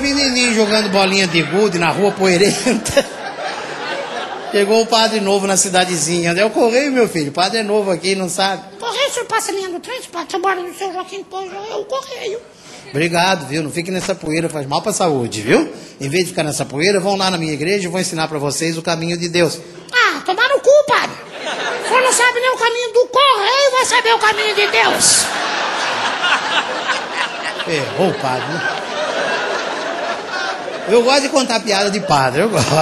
menininhos jogando bolinha de gude na rua poeirenta. Chegou o padre novo na cidadezinha. É o correio, meu filho. O padre é novo aqui, não sabe. Correio, o senhor passa a linha do trem, padre. Você mora no seu Joaquim, pô, é o correio. Obrigado, viu? Não fique nessa poeira, faz mal pra saúde, viu? Em vez de ficar nessa poeira, vão lá na minha igreja e vou ensinar pra vocês o caminho de Deus. Ah, tomar no cu, padre. O senhor não sabe nem o caminho do correio, vai saber o caminho de Deus. Errou, padre, né? Eu gosto de contar piada de padre, eu gosto.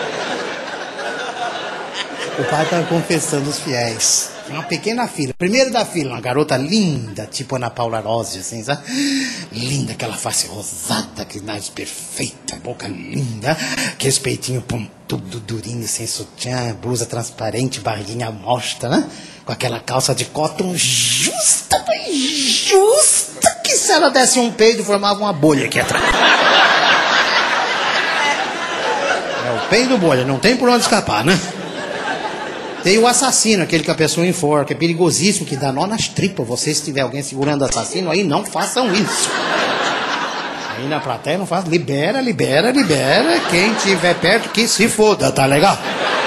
O padre estava confessando os fiéis. Uma pequena fila. Primeiro da fila, uma garota linda, tipo Ana Paula Rose, assim, sabe? Linda, aquela face rosada, que nariz perfeita, boca linda, aqueles peitinhos tudo durinho, sem sutiã, blusa transparente, barriguinha à mostra, né? Com aquela calça de cotton justa, que se ela desse um peido, formava uma bolha aqui atrás. É o peido bolha, não tem por onde escapar, né? Tem o assassino, aquele que a pessoa enforca, é perigosíssimo, que dá nó nas tripas. Você, se tiver alguém segurando o assassino, aí não façam isso. Aí na plateia não faz, libera. Quem tiver perto que se foda, tá legal?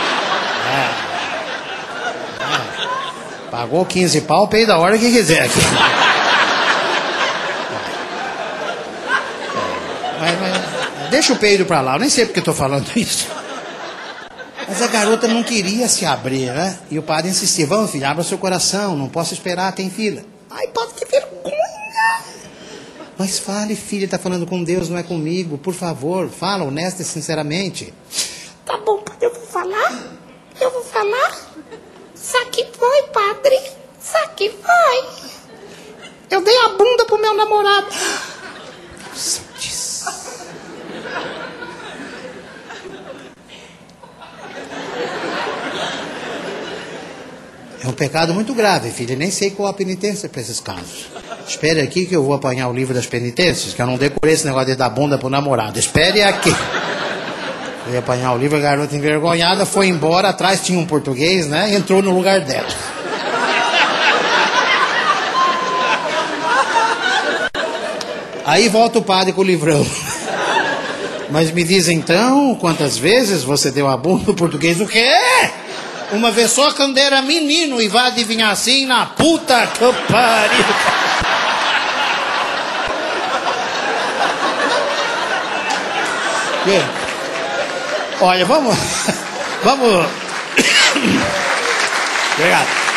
Pagou 15 pau, peida a hora que quiser aqui. Mas deixa o peido pra lá, eu nem sei porque eu tô falando isso. Mas a garota não queria se abrir, né? E o padre insistia, vamos filho, abra seu coração, não posso esperar, tem fila. Ai, padre, que vergonha! Mas fale, filha, tá falando com Deus, não é comigo, por favor, fala honesta e sinceramente. Tá bom, padre, eu vou falar. Saque foi, padre, saque foi. Eu dei a bunda pro meu namorado. Santíssimo. É um pecado muito grave, filha. Nem sei qual a penitência para esses casos. Espere aqui que eu vou apanhar o livro das penitências, que eu não decorei esse negócio de dar bunda pro namorado. Espere aqui. Eu ia apanhar o livro, a garota envergonhada foi embora. Atrás tinha um português, né? Entrou no lugar dela. Aí volta o padre com o livrão. Mas me diz então, quantas vezes você deu a bunda pro português? O quê? Uma vez só quando era menino, e vai adivinhar assim, na puta que pariu. Olha, vamos. Obrigado.